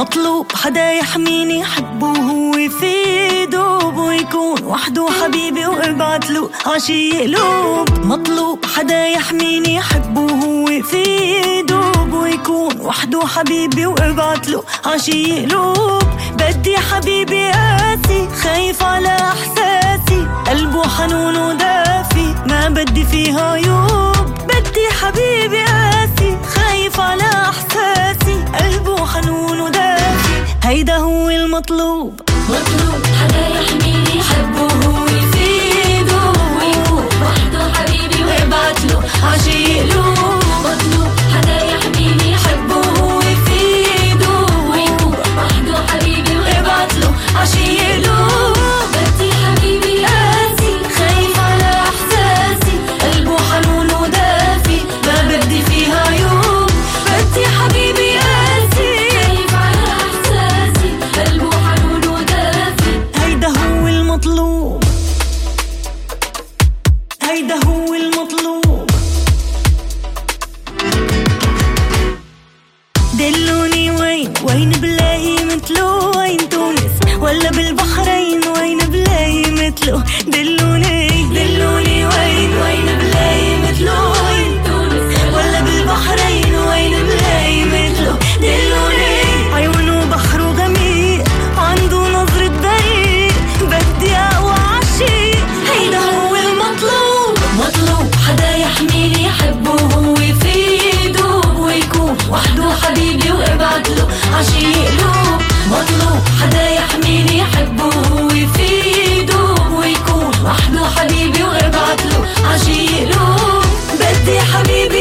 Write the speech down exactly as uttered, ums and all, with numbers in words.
مطلوب حدا يحميني يحبه وهو في دوب، ويكون وحده حبيبي وابعتله عشي قلوب. مطلوب حدا يحميني يحبه وهو في دوب، ويكون وحده حبيبي وابعتله عشي قلوب. بدي حبيبي قاسي خايف على احساسي، قلبه حنون ودافي ما بدي فيها عيوب. بدي حبيبي قاسي خايف على احساسي، قلبه حنون ودافي، هيدا هو المطلوب. مطلوب حدا يحميني يحبه وهو يفيده، ويكون وحده حبيبي ويبعتله عشي قلوب. مطلوب حدا يحميني يحبه وهو يفيده، ويكون وحده حبيبي ويبعتله عشي قلوب. بدي حبيبي قاسي خايف على احساسي، قلبه حنون ودافي ما بدي فيها عيوب. بدي حبيبي قاسي خايف على احساسي، قلبه حنون ودافي، هيدا هو المطلوب، هيدا هو المطلوب. دلوني وين وين بلاقي مثله، وين تونس ولا بالبحرين وين بلاقي مثله. دلوني دلوني وين وين بلاقي مثله، وين تونس ولا بالبحرين وين بلاقي مثله. دلوني عيونه بحر وغميق، عنده نظرة بريء، بدي اقوى عشي، هيدا هو المطلوب. مطلوب حدا يحميني يحبه وهو يفيده، ويكون وحده حبيبي وابعتله عشي قلوب. مطلوب حدا يحميني يحبه وهو يفيده، ويكون وحده حبيبي وابعتله عشي قلوب. بدي حبيبي